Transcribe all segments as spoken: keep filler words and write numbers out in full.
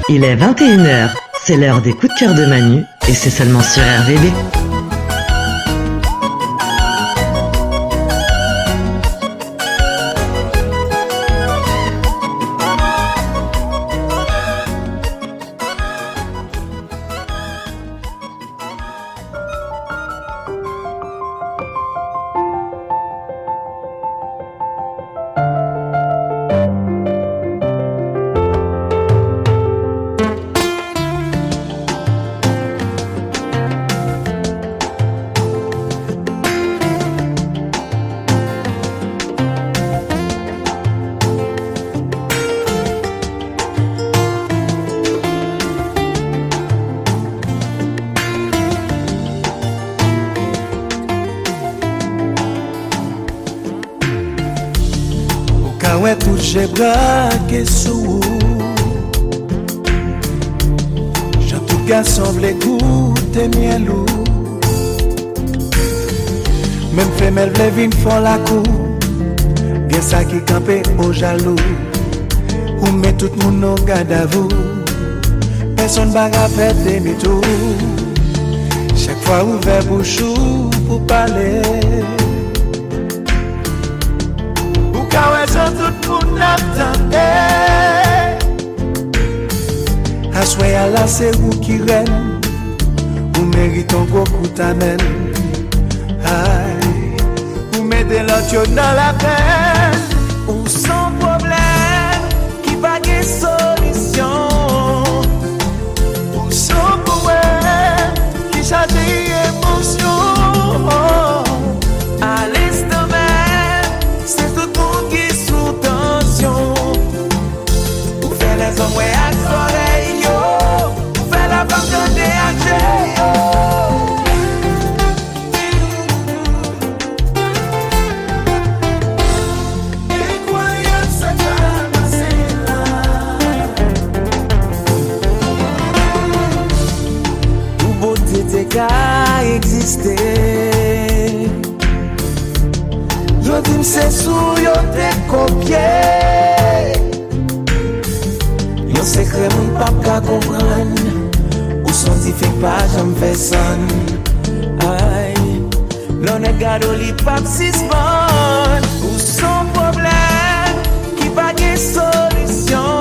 Il est vingt et une heures, c'est l'heure des coups de cœur de Manu et c'est seulement sur R V B. J'ai braqué sous Jean tout gars semble goûter miel ou même femelle vle vin font la cour bien ça qui campé au jaloux ou met tout le monde au garde à vous personne va faire demi-tour chaque fois ouvert bouchou pour parler. Tout le monde attendait. Assoyez à la c'est vous qui règne. Vous méritez beaucoup d'amen. Aïe, vous mettez l'autre dans la peine. Ou sans problème, qui va de solution. Ou sans problème, qui charge d'émotion. À l'instant même, c'est tout le monde qui ou fait les hommes à soleil yo ou fait la femme de D H yo incroyable ça va passer là ou beauté t'es qu'à exister yo dis c'est sous yo t'es copié. Yon secret moun pa ka kompran ou scientifique pas j'en fais son aïe l'on est gado li pa s'isman ou son problème qui pa gen solution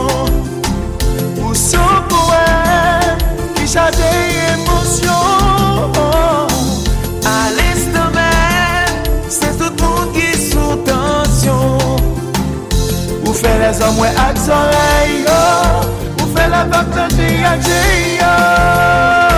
ou son poème qui charge émotion à l'instant même c'est tout le monde qui sous tension ou fait les hommes à soleil yo ou fait la vague de D H yo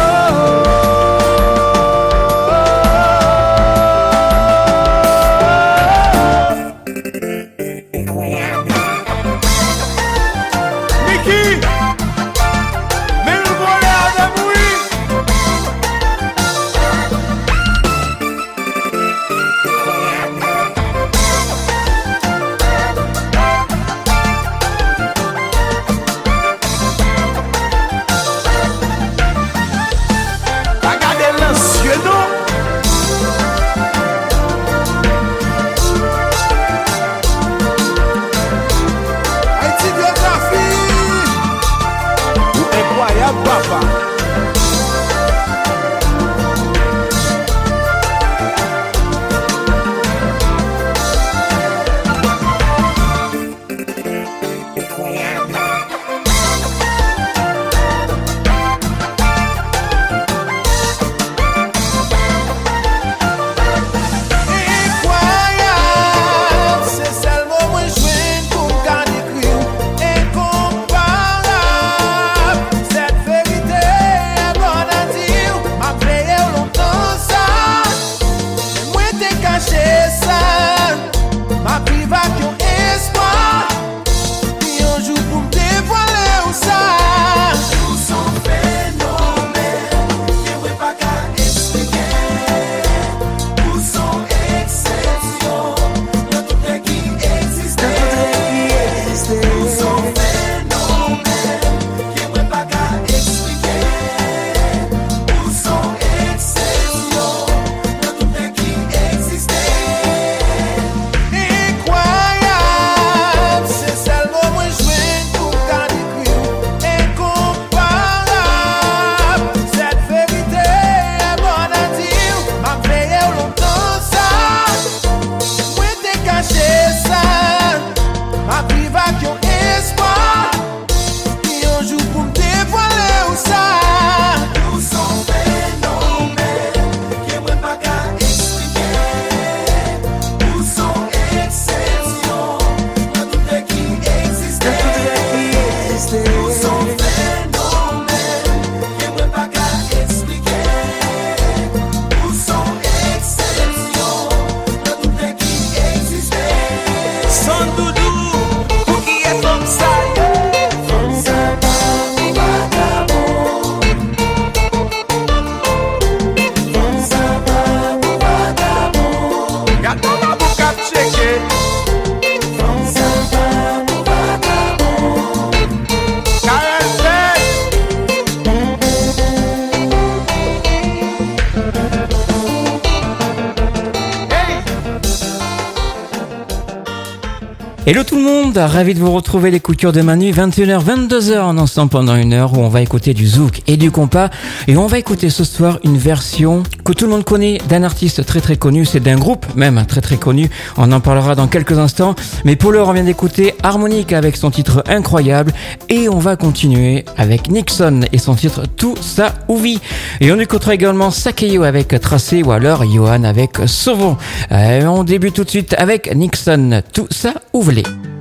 Hello tout le monde, ravi de vous retrouver les coups de cœur de Manu, vingt et une heures vingt-deux heures en ensemble pendant une heure où on va écouter du zouk et du compas et on va écouter ce soir une version que tout le monde connaît d'un artiste très très connu, c'est d'un groupe même très très connu, on en parlera dans quelques instants, mais pour l'heure on vient d'écouter Harmonique avec son titre Incroyable et on va continuer avec Nixon et son titre Tout ça ouvit et on écoutera également Sakeyo avec Tracé ou alors Johan avec Sauvon. Euh, on débute tout de suite avec Nixon, Tout ça ouvre.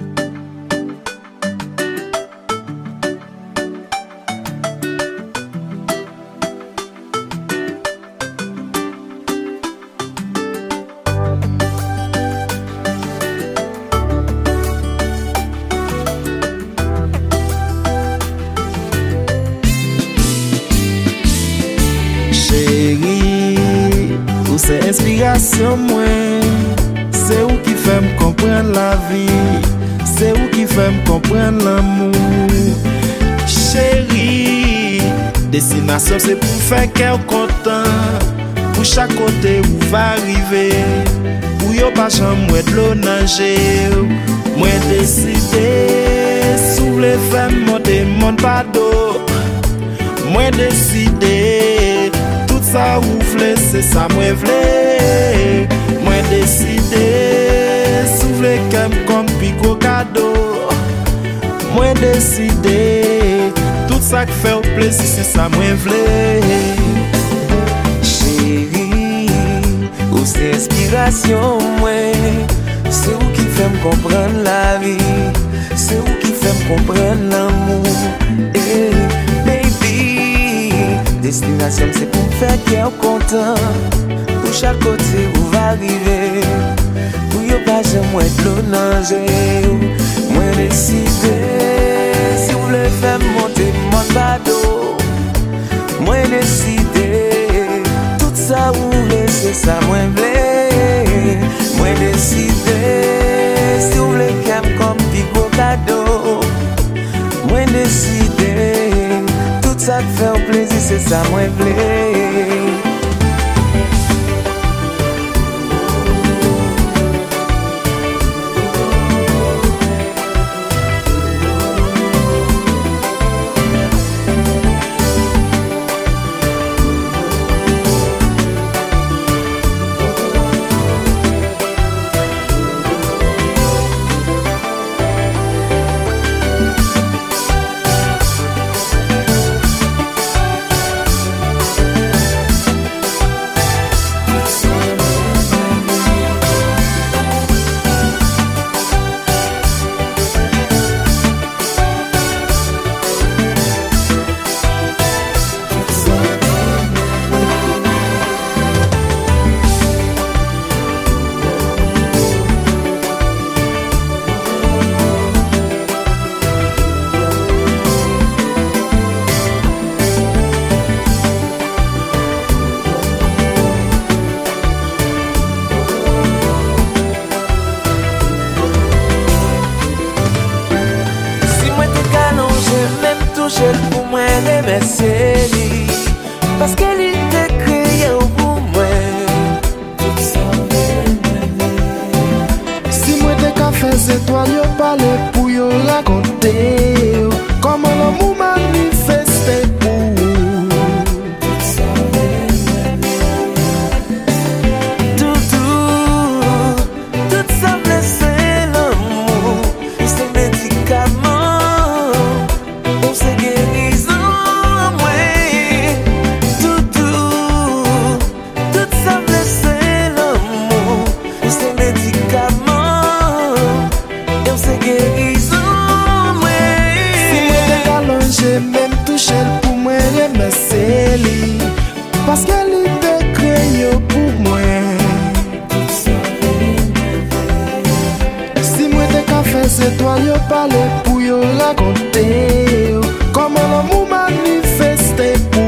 Chérie, ou c'est inspiration moi, c'est où qui fait me comprendre la vie, c'est où qui fait me comprendre l'amour. Chérie, destination c'est pour faire cœur content, pour chaque côté où va arriver, pour yo pas jamais de l'eau nager. Moi décidé, sous les femmes monter mon pado. Moi décidé, tout ça ouvre, c'est ça moi vle. Moi décidé, souffler comme pico cadeau. Moi décidé, tout ça qui fait plaisir, c'est ça moi vle. Chérie, ou c'est inspiration moi, c'est où qui fait me comprendre la vie, c'est où qui fait me comprendre l'amour. Hey, baby, destination c'est pour faire cœur content. Pour chaque côté où va arriver, pour yo pas jamais de l'eau nager. Moi décidé, si vous voulez faire monter mon bateau. Moi décidé, tout ça vous voulez, c'est ça moi voulez. Moi décidé, si vous voulez qu'elle comme pico cadeau. Moi décidé, tout ça te fait plaisir, c'est ça moi voulez. Pour moi, c'est lui, parce qu'elle était créée pour moi. Si moi t'es qu'à faire ces toiles, yo parle pour yo raconter comment l'amour manifesté pour. Tout, tout, tout ça blessé l'amour, c'est médicament. Pour moi, c'est lui, parce qu'elle était créée pour moi. Si moi t'es qu'à faire ces toiles, yo parle pour yo raconter comment l'amour manifesté pour.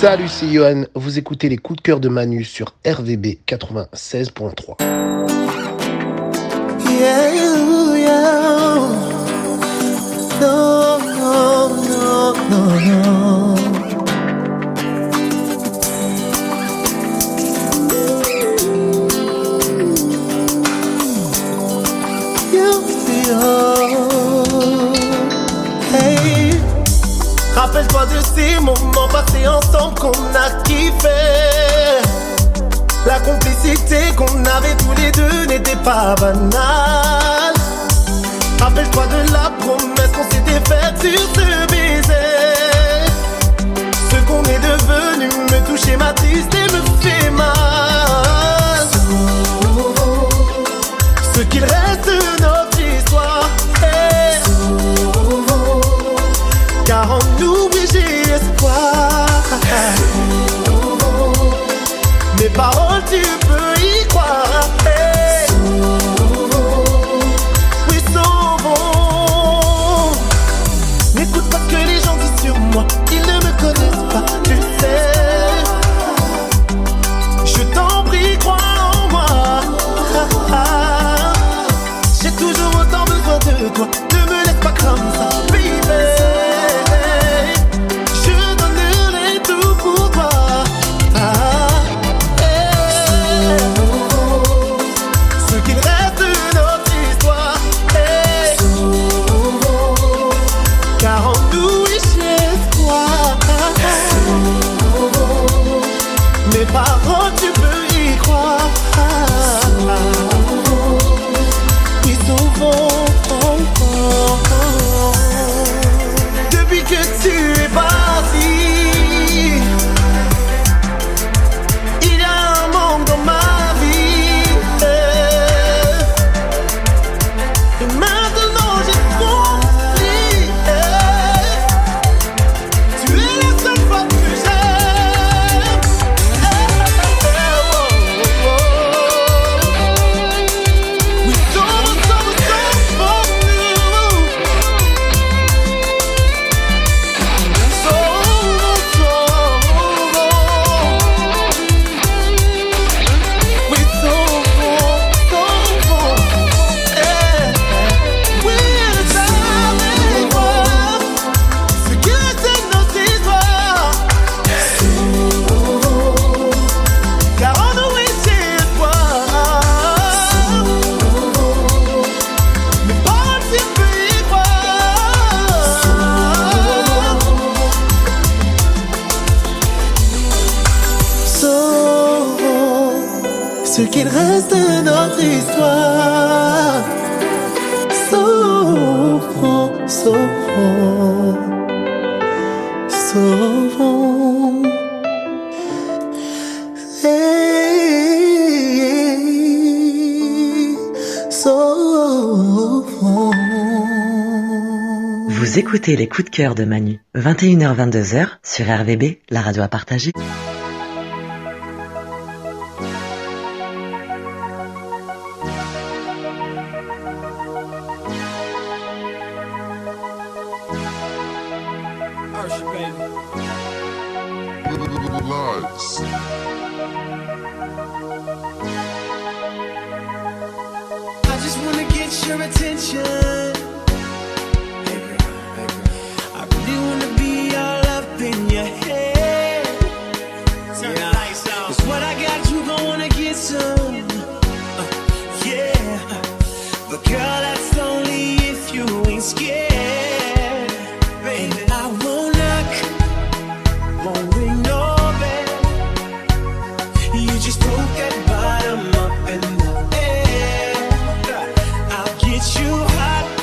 Salut, c'est Johan. Vous écoutez les coups de cœur de Manu sur R V B quatre-vingt-seize point trois. Yeah, yeah. No, no, no, no, no. You feel, hey. Rappelle-toi de ces moments passés ensemble qu'on a kiffé. La complicité qu'on avait tous les deux n'était pas banale. Rappelle-toi de la promesse qu'on s'était faite sur ce baiser. Ce qu'on est devenu me touche et m'attriste et me fait mal. Ce qu'il reste de notre histoire, hey. Car en nous, oui, j'ai espoir. Mes paroles, tu peux y croire. Hey. Oui, sauvons. N'écoute pas ce que les gens disent sur moi. Ils ne me connaissent pas, tu sais. Je t'en prie, crois en moi. J'ai toujours autant besoin de toi. Ne me laisse pas comme ça, baby. Mes paroles, tu peux y croire. Oui, souvent. Depuis que tu es parti, il y a un manque dans ma vie. Et maintenant j'ai compris. Tu es la seule fois que j'aime. Ce qu'il reste de notre histoire. Sauvons, sauvons, sauvons. Hey, sauvons. Vous écoutez les coups de cœur de Manu, vingt et une heures vingt-deux heures sur R V B, la radio à partager. I just wanna get your attention. I really wanna be all up in your head. Turn the lights out. 'Cause what I got, you gon' wanna get some. Uh, yeah, but girl, that's only if you ain't scared. And I won't knock, won't ring no bell. You just throw that bottom up in the air. I'll get you hot.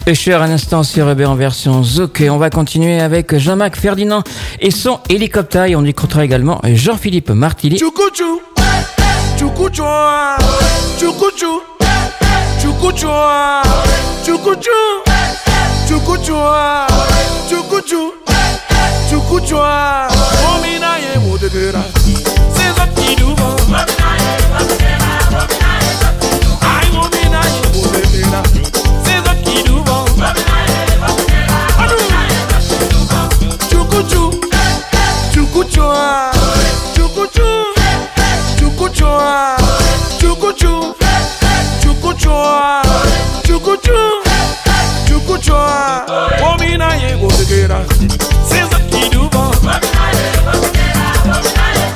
Usher un instant sur Rebé en version Zouk. Et on va continuer avec Jean-Marc Ferdinand et son hélicoptère. Et on écoutera également Jean-Philippe Martilly. Tchoukoutchou, tchoukoutchou, tchoukoutchou, tchoukoutchou, tchoukoutchou, tchoukoutchou, tchoukoutchou, tchoukoutchou. Omina ye modera, c'est ça qui nous va. Ay omina ye modera, c'est ça qui nous va. Tchoukoutchou, tchoukoutchou, tchoukoutchou. Chukuchua, chukuchu, chukuchua, chukuchu, chukuchua. Omina ye go together. C'est ça qui nous va.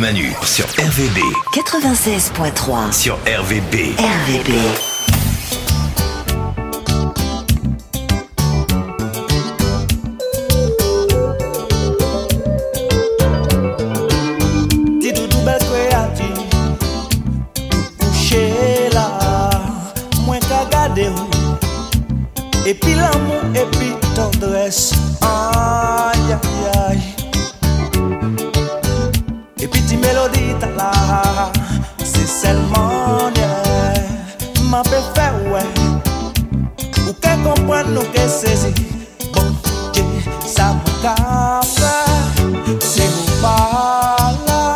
Manu sur R V B quatre-vingt-seize point trois sur R V B. R V B. Et puis l'amour, et puis tendresse, aïe aïe aïe. Et puis ti mélodie ta là, c'est seulement yeah. M'a fait faire ouais, ou qu'elle comprenne nous qu'elle saisit. Bon, Dieu, ça m'a fait, c'est vous pas là.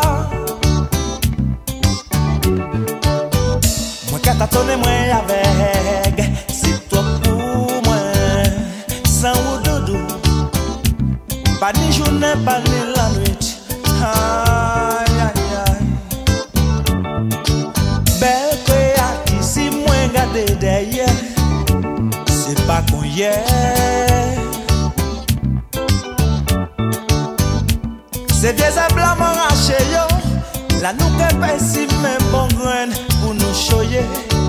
Moi qu'à tâtonner moi avec. Pas ni journée, pas ni la nuit. Aïe, aïe, aïe. Belle créative, si moi regardé derrière, c'est pas qu'on y est. C'est vieux à blanc m'arraché yo. La nous qu'elle fait si même bon grain pour nous choyer.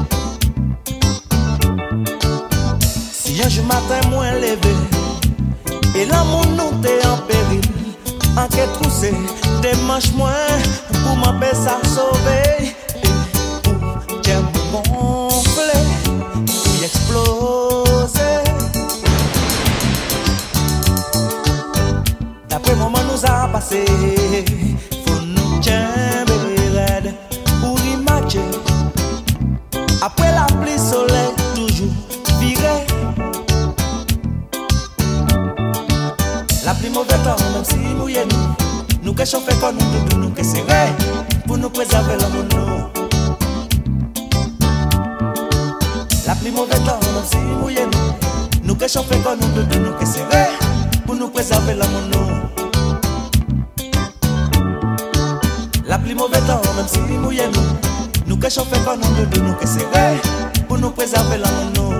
Si un jour matin moins levé. Et l'amour nous t'es en péril. En quête troussée, des manches moins pour m'empêcher ça sauver. Et pour j'aime gonfler, pour y exploser. D'après moment nous a passé, faut nous j'aime raide pour imaginer. Après la pluie soleil toujours viré. La pluie mauvais temps, même si mouillé nous, nous que chauffer comme nous, nous, nous que serré, pour nous préserver l'amour nous. La pluie mauvais temps, même si mouillé nous, nous que chauffer comme nous, nous, nous que serré, pour nous préserver l'amour nous. La pluie mauvais temps, même si mouillé nous, nous que chauffer comme nous, nous, nous que serré, pour nous préserver l'amour nous.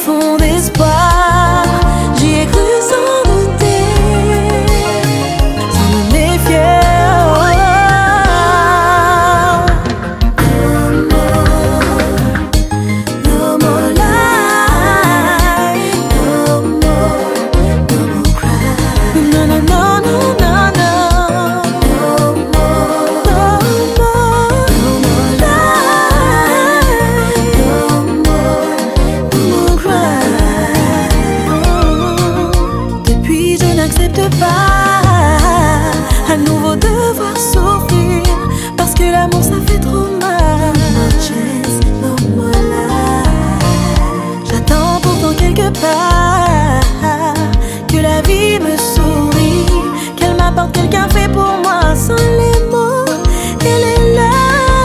fond d'espoir, j'y ai cru sans douter, sans me méfier. No more, no more lies, no more, no more cry. No, no, no, no, no, no. No more, no more, no more lies, no more, no more cry. Depuis je n'accepte pas à nouveau devoir souffrir, parce que l'amour ça fait trop mal. No more chance, no more lies. J'attends pourtant quelque part que la vie me sourie, qu'elle m'apporte quelqu'un fait pour moi sans les mots. Elle est là.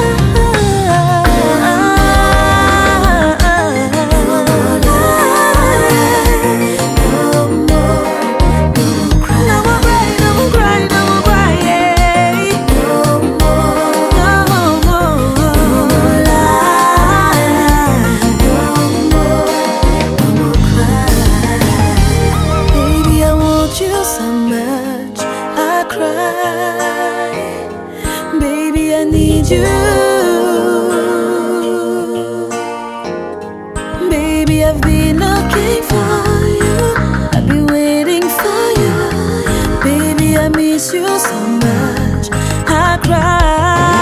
No more, no more cry. No more cry, no more cry, no more cry, yeah. No more, no more, no more lies. No more, no more cry. Baby, I want you so much, I cry. Baby, I need you. Baby, I've been looking for you, I've been waiting for you. Baby, I miss you so much, I cry.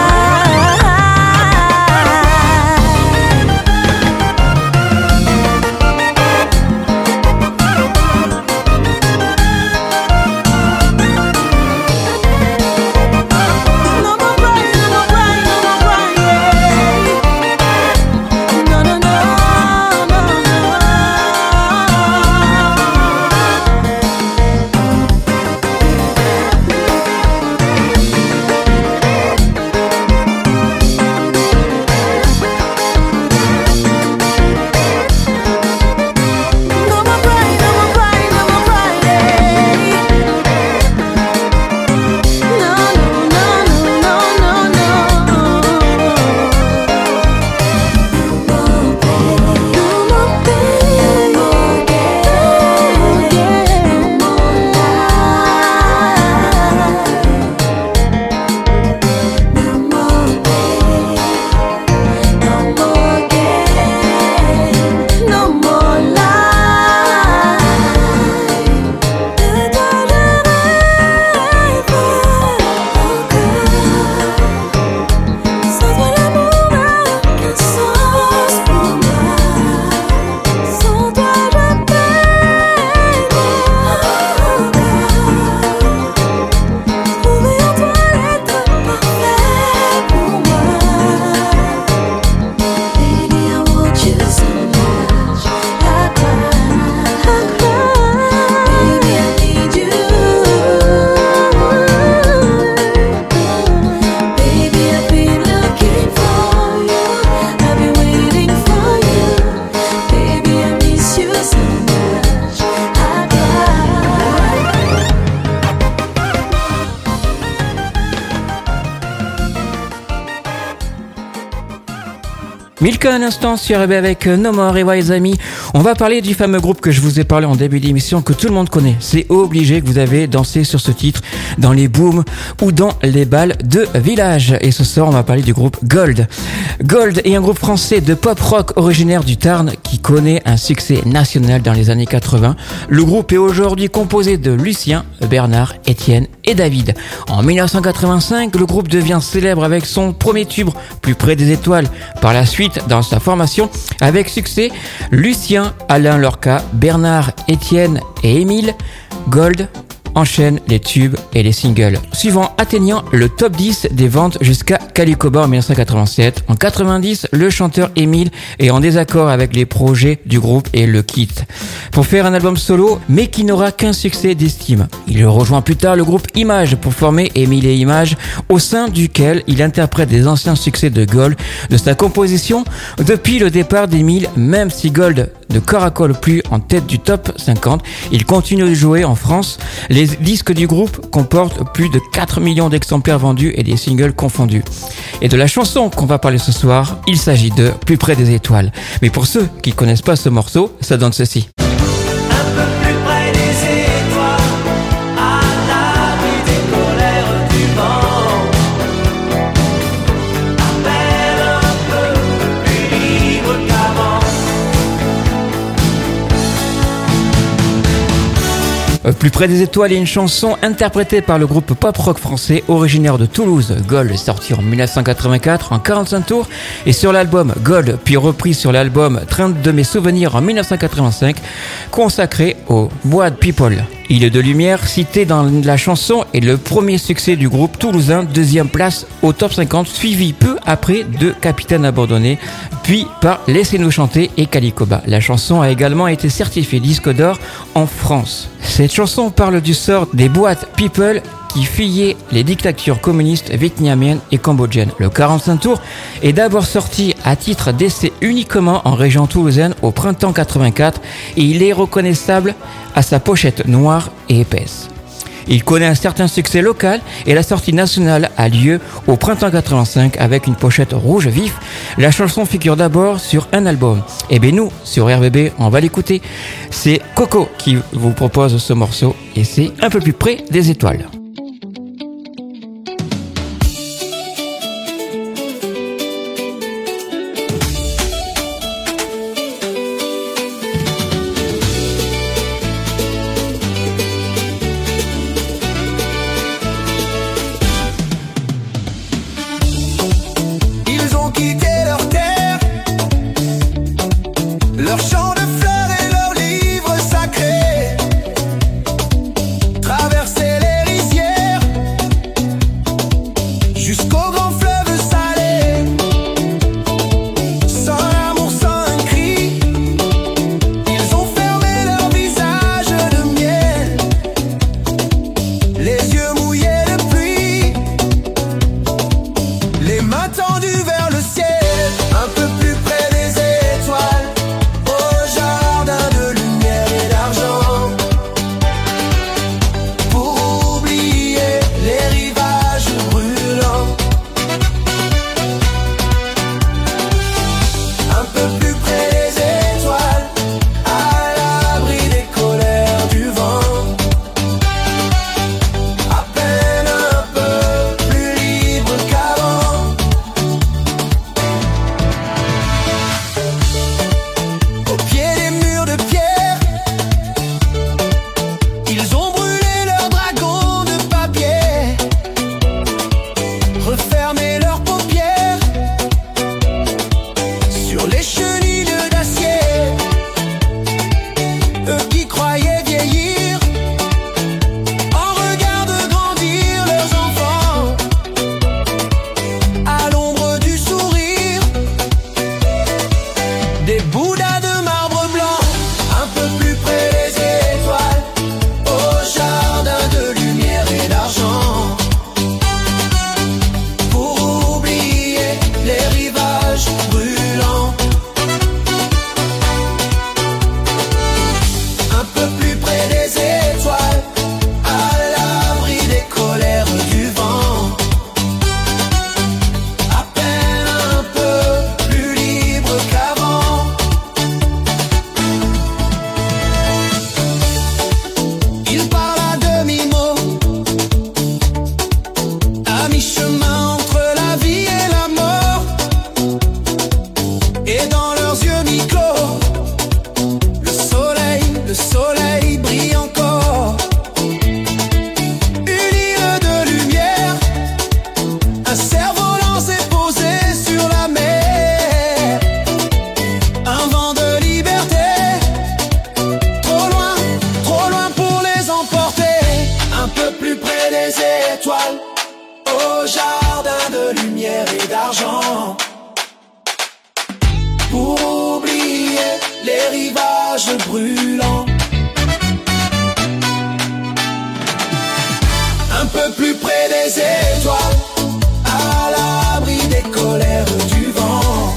No more crying, no more crying, no more crying, yeah. No, no, no, no, no. No more crying, no more crying, no more crying, yeah. No, no, no, no, no, no, no. No more pain, no more pain, no more gain, no more lies. No more pain, no more gain, no more lies. De toi je rêve encore. Sans toi l'amour n'a qu'un sens pour moi. Sans toi je peine encore. Trouver en toi l'être parfait pour moi. Baby, I want you so much, I cry, I cry. Baby, I need you. Baby, I've been looking for you, I've been waiting for you. Baby, I miss you so much, I cry. Milka un instant sur R B avec No More et Wise Amis. On va parler du fameux groupe que je vous ai parlé en début d'émission, que tout le monde connaît. C'est obligé que vous avez dansé sur ce titre dans les booms ou dans les balles de village. Et ce soir, on va parler du groupe Gold. Gold est un groupe français de pop rock originaire du Tarn qui connaît un succès national dans les années quatre-vingts. Le groupe est aujourd'hui composé de Lucien, Bernard, Étienne et David. En dix-neuf cent quatre-vingt-cinq, le groupe devient célèbre avec son premier tube, Plus près des étoiles. Par la suite, dans sa formation, avec succès, Lucien, Alain Lorca, Bernard, Étienne et Émile, Gold enchaîne les tubes et les singles, suivant atteignant le top dix des ventes jusqu'à Calicoba en dix-neuf cent quatre-vingt-sept. En quatre-vingt-dix, le chanteur Émile est en désaccord avec les projets du groupe et le quitte pour faire un album solo, mais qui n'aura qu'un succès d'estime. Il rejoint plus tard le groupe Image pour former Émile et Image, au sein duquel il interprète des anciens succès de Gold de sa composition depuis le départ d'Émile. Même si Gold ne caracole plus en tête du top cinquante, il continue de jouer en France. Les Les disques du groupe comportent plus de quatre millions d'exemplaires vendus et des singles confondus. Et de la chanson qu'on va parler ce soir, il s'agit de Plus près des étoiles. Mais pour ceux qui connaissent pas ce morceau, ça donne ceci. Plus près des étoiles est une chanson interprétée par le groupe pop-rock français originaire de Toulouse. Gold est sorti en dix-neuf cent quatre-vingt-quatre en quarante-cinq tours et sur l'album Gold, puis repris sur l'album Train de mes souvenirs en dix-neuf cent quatre-vingt-cinq, consacré aux Bois People. Île de lumière, cité dans la chanson, est le premier succès du groupe toulousain, deuxième place au top cinquante, suivi peu après de Capitaine abandonné, puis par Laissez-nous chanter et Calicoba. La chanson a également été certifiée disque d'or en France. Cette chanson parle du sort des boîtes People qui fuyaient les dictatures communistes vietnamiennes et cambodgiennes. Le quarante-cinq tours est d'abord sorti à titre d'essai uniquement en région toulousaine au printemps quatre-vingt-quatre et il est reconnaissable à sa pochette noire et épaisse. Il connaît un certain succès local et la sortie nationale a lieu au printemps quatre-vingt-cinq avec une pochette rouge vif. La chanson figure d'abord sur un album. Et bien nous, sur R V B, on va l'écouter. C'est Coco qui vous propose ce morceau et c'est Un peu plus près des étoiles. Brûlant. Un peu plus près des étoiles, à l'abri des colères du vent.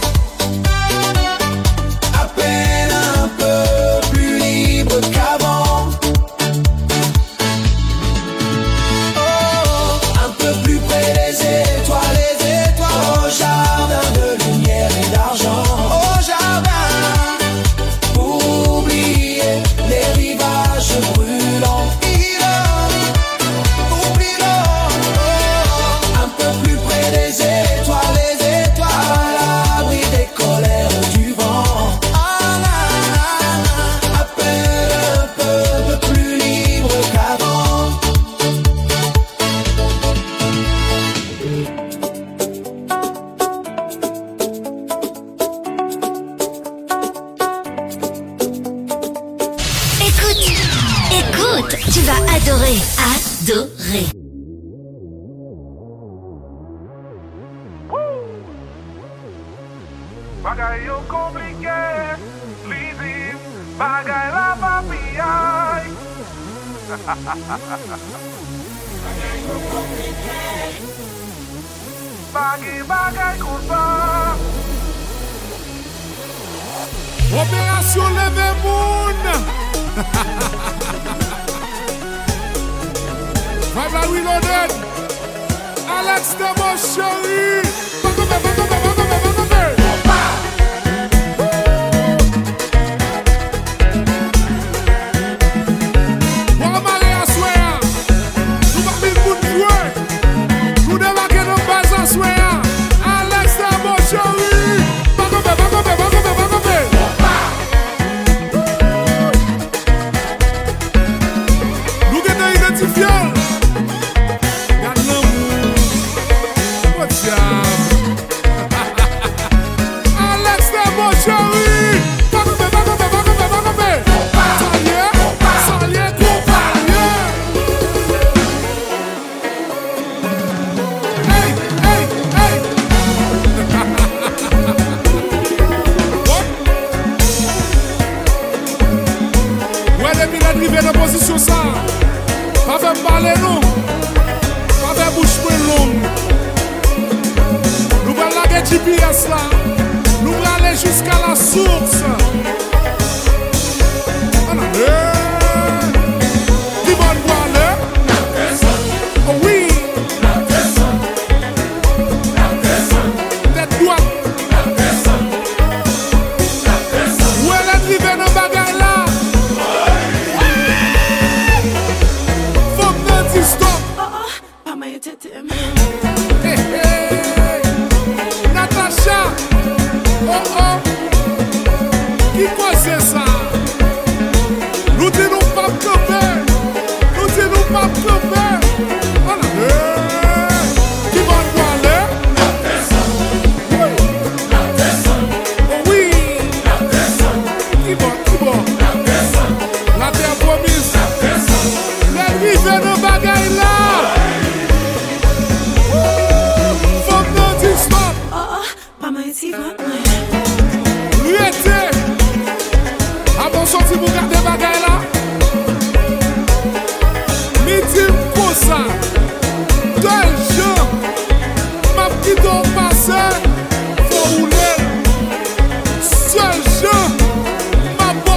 À peine un peu plus libre qu'avant. Écoute, tu vas adorer, adorer. Bagay yo komplike, lizim, bagay la papi ay. Bagay yo komplike, bagay bagay kousa. Opération Leve Moun. Vibe la reloaded. Alex de mon chéri. Bagome, bagome, bagome, bagome. Wamale aswea. Nou pa bin moun jouer. Nou débarquer dans base aswea. Alex de mon chéri. Bagome, bagome, bagome, bagome. Nou gen nan identifier. Gade l'amour. What diable. Alex de mon chéri. Bagome, bagome, bagome, bagome. Salye, salye, compagnie. Hey, hey, hey. What? Ouais, depuis l'arrivée de position ça. Pas faire parler nous. Pas faire bouche pour longue. Nous allons la G P S là. Nous allons aller jusqu'à la source. On a l'air. Qui va nous aller? Oh oui. Tête droite. Où est l'arrivée dans bagaille là? Faut me dire stop. Pas ma tête. Hey, hey. Natacha. Oh oh. Qui cause ça? Nous disons nous pas camper. Nous disons nous pas camper. On a l'air. Qui va nous aller? Oui. Oh oui. Qui va, qui va? La terre promise. Les rives de bagaille là. Faut me dire stop. Pas ma tête. Lui était. À bon sorti pour garder bagaille là. Midi pour ça. Deux gens. Ma petite on passe. Faut rouler. Seul jeu. Ma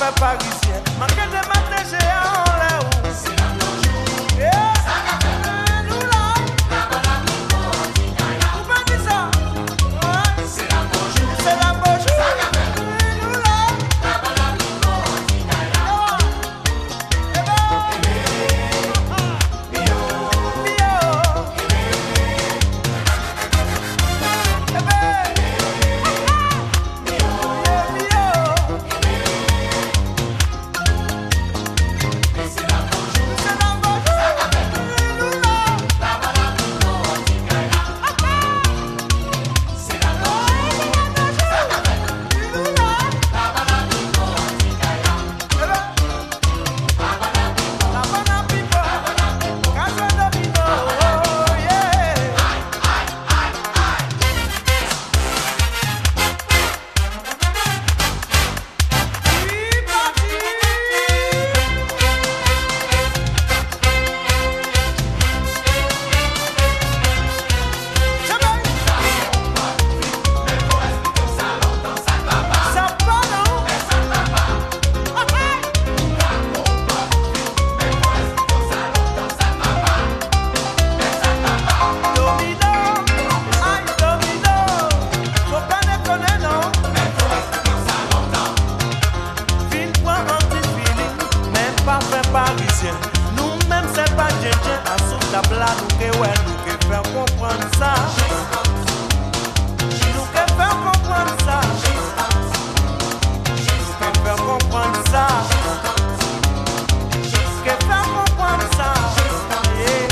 parfait parisien. Manquez de matin, j'ai en l'air. C'est la bonjour. Yeah. Ça qu'a fait nous là. La bonne amie, vous pas dit ça. Ouais. C'est la bonjour. C'est la bonjour. Ça qu'a fait nous là. La bonne amie, eh ben. Bio. Bio. Eh ben. Nous-mêmes, c'est pas Djen à sous la blague, nous que ouais, nous que faire comprendre ça. Nous que faire comprendre ça. Nous que faire comprendre ça. Que faire comprendre ça. Yeah.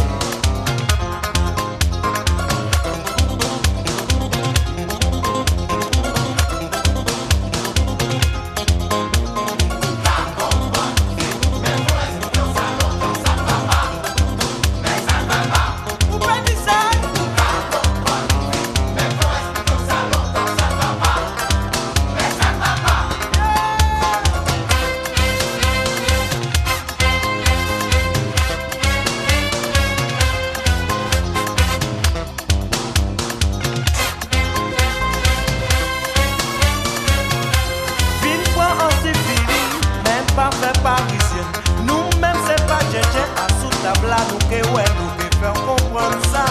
Parfait parisien. Nous-mêmes, c'est pas Djen à sous la blague, nous que ouais, nous que faire comprendre ça.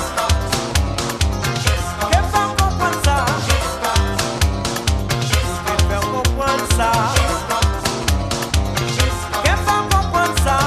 Que faire comprendre ça. Que faire comprendre ça. Que faire comprendre ça.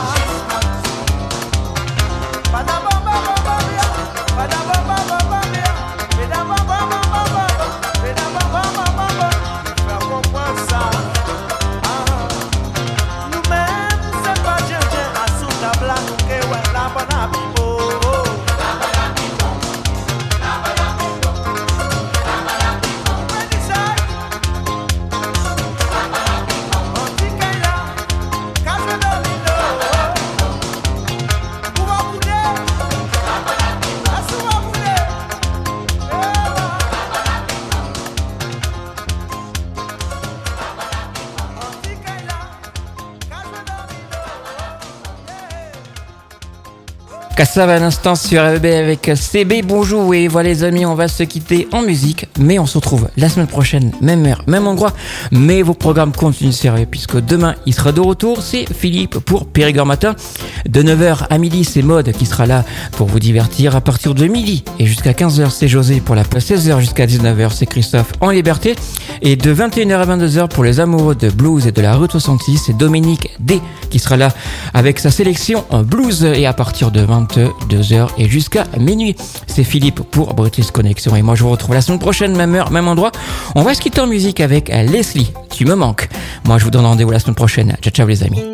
Kassav à l'instant sur R V B avec C B. Bonjour et voilà les amis, on va se quitter en musique, mais on se retrouve la semaine prochaine, même heure, même endroit, mais vos programmes continuent sérieux puisque demain il sera de retour, c'est Philippe pour Périgord Matin. De neuf heures à midi, c'est Maude qui sera là pour vous divertir à partir de midi et jusqu'à quinze heures, c'est José pour la pause. Seize heures jusqu'à dix-neuf heures, c'est Christophe en liberté. Et de vingt et une heures à vingt-deux heures pour les amoureux de blues et de la rue soixante-six, c'est Dominique D qui sera là avec sa sélection en blues. Et à partir de vingt-deux heures et jusqu'à minuit, c'est Philippe pour British Connection. Et moi je vous retrouve la semaine prochaine, même heure, même endroit. On va se quitter en musique avec Leslie, tu me manques. Moi je vous donne rendez-vous la semaine prochaine. Ciao ciao les amis.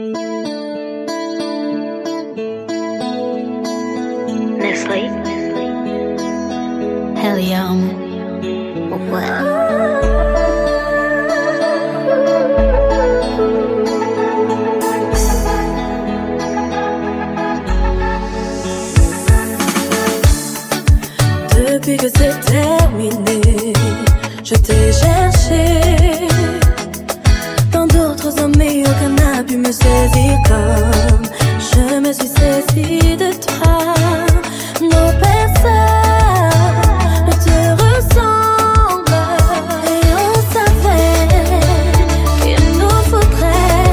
Leslie. Hell yeah. What? Depuis que c'est terminé, je t'ai cherché. Dans d'autres hommes, mais aucun n'a pu me saisir comme je me suis saisie de toi. Nos personnes ne te ressemblent et on savait qu'il nous faudrait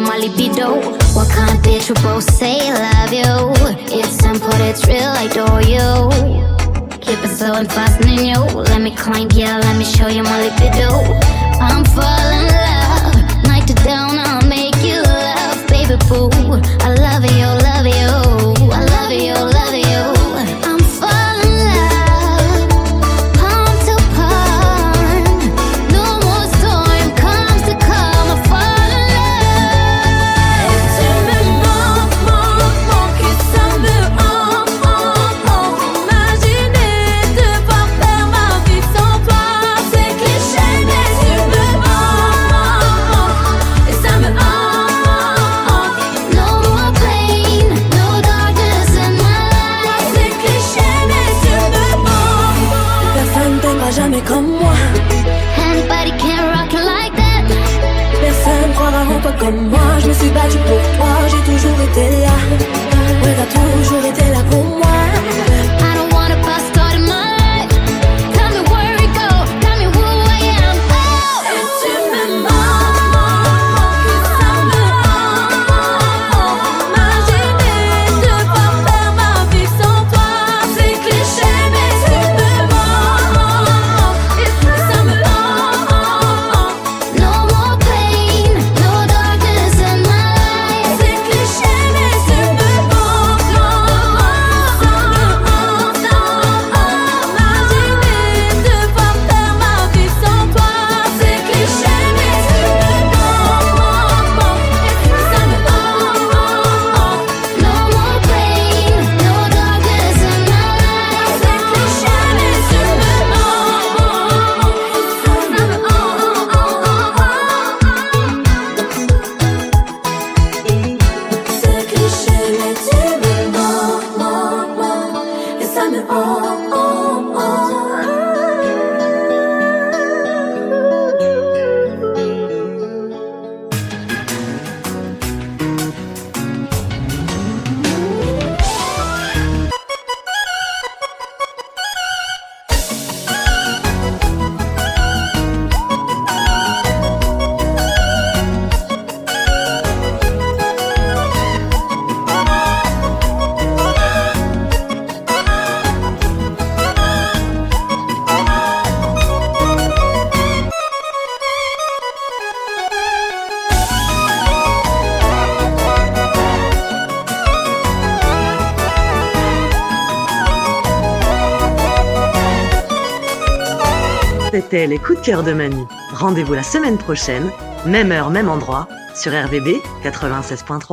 my libido. What kind of bitch would both say I love you? It's simple, it's real, I adore you. Keep it slow and fastening you. Let me climb, yeah, let me show you my libido. I'm falling in love. Night to down, I'll make you laugh, baby boo. I love you, love you. I love you, love you. I'm falling in love. Palm to palm. No more storm comes to come. I fall in love. Et tu me manques, manques, manques. Et ça me hante, hante, hante. Imaginer devoir faire ma vie sans toi. C'est cliché, mais tu me manques, manques, manques. Et ça me hante, hante. No more pain, no darkness in my life. C'est cliché, mais tu me manques. Personne t'aimera jamais comme moi. Anybody can rock you like that. Personne croira en toi comme moi. Je me suis battue pour toi, j'ai toujours été là. Ouais, t'as toujours été là pour moi. I don't wanna pass start in my life. Tell me where it go, tell me who I am. Oh, Et tu me manques, manques, et ça me hante, hante. Imaginer devoir faire ma vie sans toi. C'est cliché, mais tu me manques, et ça me hante, hante. no more pain, no darkness in my life. C'est cliché, mais tu me manques, ça me hante, hante. Imaginer devoir faire ma vie sans toi. C'est cliché, mais tu me manques, et ça me hante, hante. No more pain, no darkness in my life. C'est cliché, mais tu me manques, ça me C'est cliché, mais tu me manques, et ça me C'était les coups de cœur de Manu. Rendez-vous la semaine prochaine, même heure, même endroit, sur R V B quatre-vingt-seize point trois.